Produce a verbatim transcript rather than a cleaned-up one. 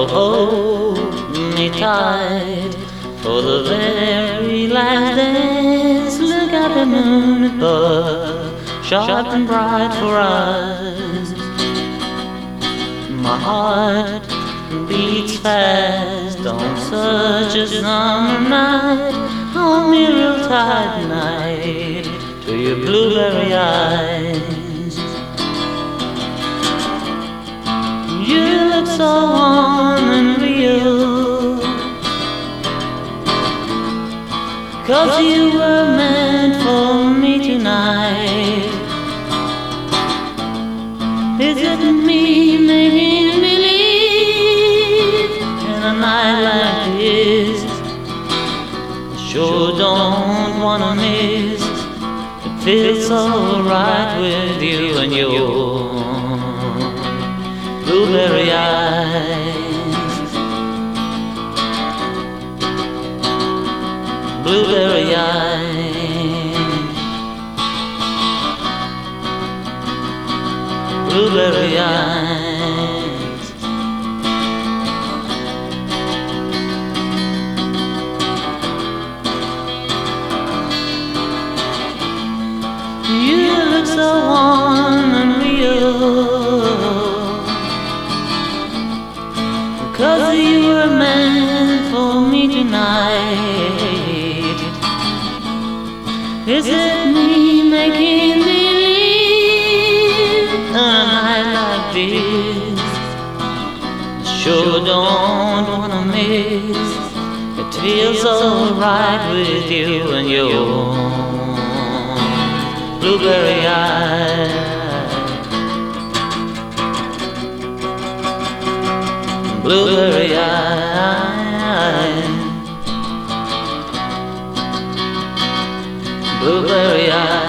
Oh, hold me tight for the very last dance. Look at the moon above, sharp and bright for us. My heart beats fast on such a summer night. Hold me real tight tonight to your blueberry eyes. You look so warm and real, 'cause you were meant for me tonight. Is it me making believe in a night like this? Sure don't wanna miss. It feels so right with you and your blueberry eyes. Blueberry eyes. Blueberry eyes. You look so warm and real, 'cause you were meant for me tonight. Is it me making believe on a night like this? Sure don't wanna miss. It feels so right with you and your blueberry eyes. Blueberry eyes. Blueberry eyes.